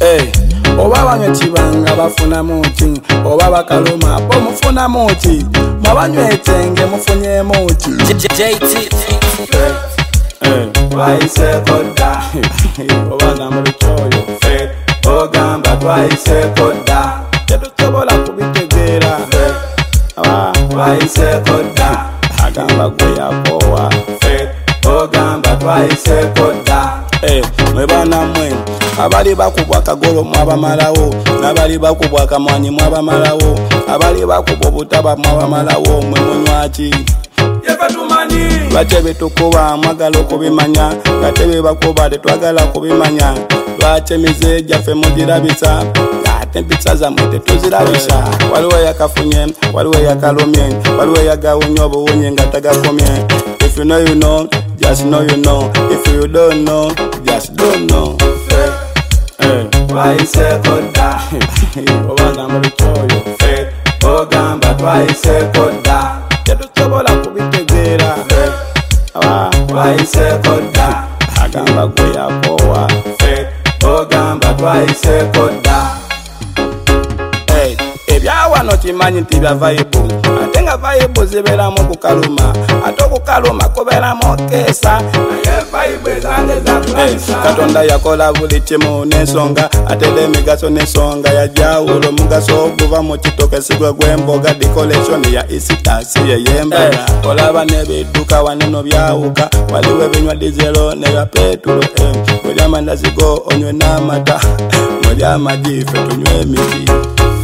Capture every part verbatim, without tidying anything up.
Hey, oba banywa bafuna muti, oba bakaluma bo mufuna muti, mwabanywa etenge mufunye muti. J T Hey, twaise koda, oba gamba bichoyo. Hey, ogamba twaise koda, tetusobola kubitegera. Aba twaise koda, agamba gwe yakowa. Hey, ogamba twaise koda. Eh, mwebana mwe abali bakubwa akagolo mwabamalawo nabali bakubwa akamwanyi mwabamalawo abali bakubwa obutaba mwabamalawo mwe munywaki yekatumani batebe tukuba mwagala okubimanya gatebe bakuba tetwagala kubimanya lwachemize jaffe mugirabisa ate mpisa zammwe tetuzirabisa waliwo yakafunye waliwo yakalumye waliwo yagawunya obuwunye nga tagakomye. If you know you know, just know you know. If you don't know, just don't know. Hey, twaise koda, oba gamba bichoyo. Hey, ogamba twaise koda, tetusobola kubitegera. Aba twaise koda, agamba gwe yakowa. Hey, ogamba twaise koda. Hey, ebyawano kimanyi nti bya vibe, ate nga vibe ziberamu kukaluma, ate okukaluma kuberamu keesa, naye vibe zange zakulisa. Katonda yakola buli kimu n'ensonga, ate emigaso n'ensonga yajawulo omugaso oguva mu kitokesigwe gw'emboga, decoration ya isitasi yeyembaga. Olaba n'ebidduka waneno byawuka, waliwo ebinywa dizelo nebya petulo. Mulya amandazi go onywe n'amata, mulya amagi ffe tunywe emiti.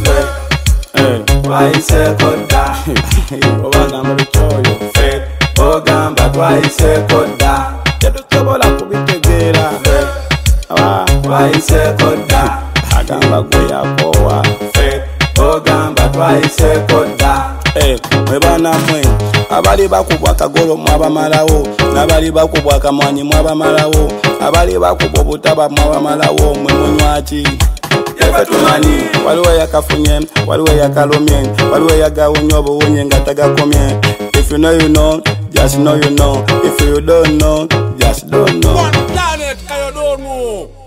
Twaise koda, oba gamba bichoyo. Ogamba twaise koda, tetusobola kubitegera. Aba twaise koda, agamba gwe yakowa. Ogamba twaise koda. Mwebana mwe abali bakubwa akagolo mwabamalawo nabali bakubwa akamwanyi mwabamalawo abali bakubwa obutaba mwabamalawo mwe munywaki yekatumani waliwo yakafunye waliwo yakalumye waliwo yagawunya obuwunye nga tagakomye. If you know you know, just know you know. If you don't know, just don't know. One planet, I don't know.